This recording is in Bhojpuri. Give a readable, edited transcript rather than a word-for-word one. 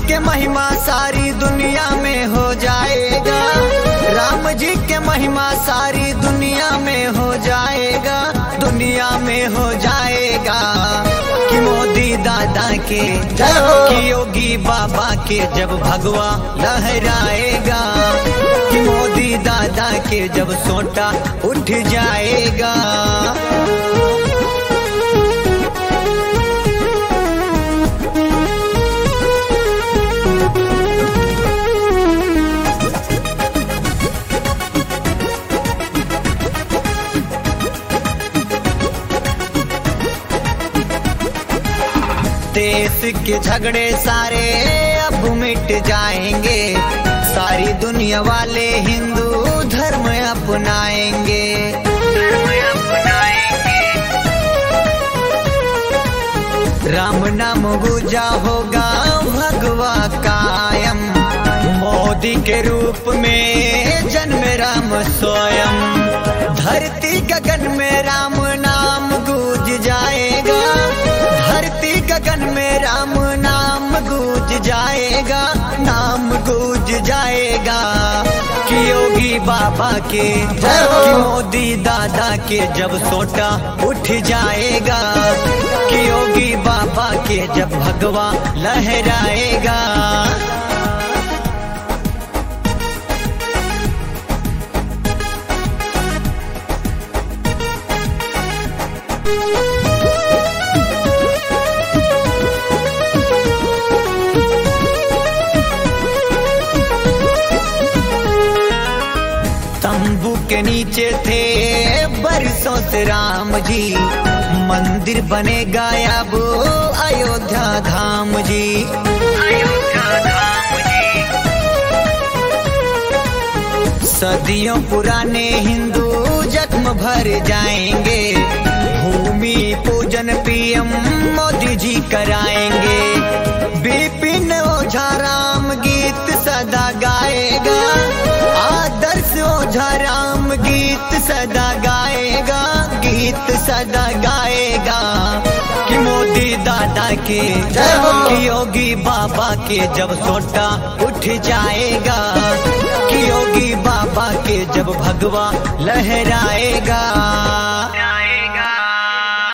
के महिमा सारी दुनिया में हो जाएगा, राम जी के महिमा सारी दुनिया में हो जाएगा, दुनिया में हो जाएगा। कि मोदी दादा के कि योगी बाबा के जब भगवा लहराएगा, कि मोदी दादा के जब सोटा उठ जाएगा। देश के झगड़े सारे अब मिट जाएंगे, सारी दुनिया वाले हिंदू धर्म अपनाएंगे। राम नाम गूंजा होगा भगवा कायम, मोदी के रूप में जन्म राम स्वयं। धरती गगन में राम नाम गूंज जाएगा, धरती गगन में राम नाम गूंज जाएगा, नाम गूंज जाएगा। कि योगी बाबा के कि मोदी दादा के जब सोटा उठ जाएगा, कि योगी बाबा के जब भगवा लहराएगा। तंबू के नीचे थे बरसों से राम जी, मंदिर बनेगा अब अयोध्या धाम जी। सदियों पुराने हिंदू जख्म भर जाएंगे, भूमि पूजन पीएम मोदी जी कराएंगे। बिपिन ओझा राम गीत सदा गाएगा, आदर्श ओझा राम गीत सदा गाएगा, गीत सदा गाएगा। कि मोदी दादा के कि योगी बाबा के जब सोटा उठ जाएगा, कि योगी बाबा के जब भगवा लहराएगा।